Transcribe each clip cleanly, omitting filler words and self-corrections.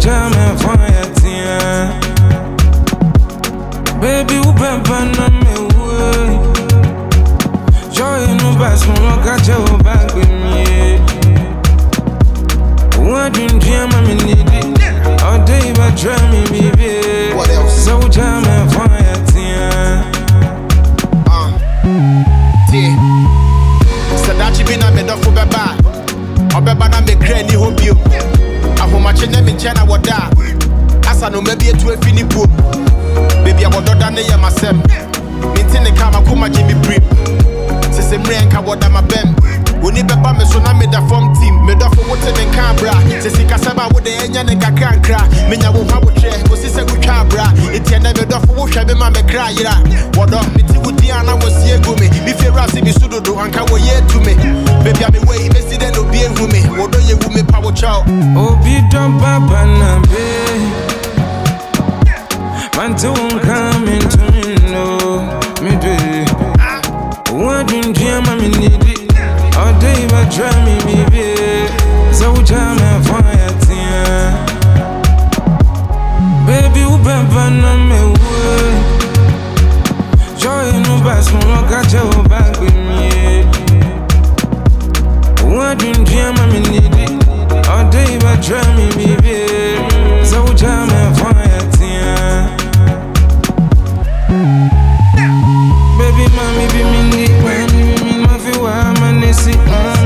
jam fire tia. Baby, you been na me way. Joy no best when got your back with me. What dream I'm need it. All day but try me, baby. What else? So jam fire tia. Sadachi bina me do for beba. Obeba na me kra ni hobio. Ahomache na me nchana woda. Asa no maybe to a fini boom. Baby I wodo da na ye masem. Minti ne kama kuma Jimmy Brim. Sese mre enka woda mabem. Oni beba me so na me da form team. Me do for wote ne kabra. Sese kasaba wo de enya ne kakra. Menya wo ha wo tre. Wo sese ku twabra. Eti na me do for wo hwe be ma me kra yira. Wodo miti wudi ana wo sie go me. Mi fe rasi bi sudodo anka wo ye to me. Baby I'm away me see den obi ehu me. Wodo ye wu me pa wo chow. Obi don papa na be. Man to come into me no. Me do. What dream I'm need it. All day but try me, baby. So jam fire tia. Baby, you been na me way. Joy no best when got your back with me. What dream I'm need it. All day but try me, baby. So jam fire tia. Baby, mommy be me need, mommy be me my feel I'm a see.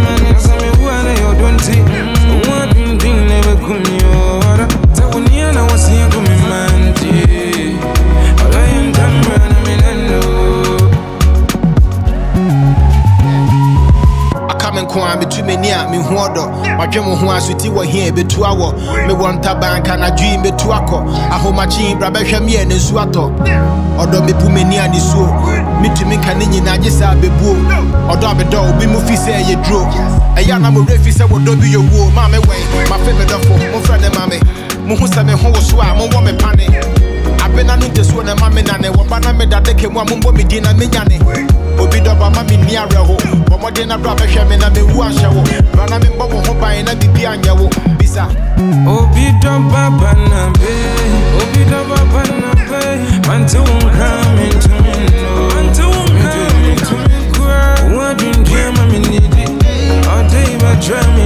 Me too many me huodo. My dream who has with you here be 2 hour. Me want a bank and a dream be 2 ako. I hold my chin, brabesha me and swato. Odo me pu many and so. Me to me canini na just a be boo. Odo be do be mufi say ye draw. A young am refi say what do be your woe. Mammy way, my favorite of my friend and mammy. Muhusa me ho swa, mo wo me pane. I've been an into one and mammy nane. What banana me that they came one mumbo me dinner me yane. Obi do ba mami ni areho. But more than a brother me na me wu ashawo. Rana me mbobo ho ba na bibi anyawo. Bisa. Obi do papa na be. Obi do papa na be. Man to come into me no. Man to come into me cry. What dream I'm need it. All day but try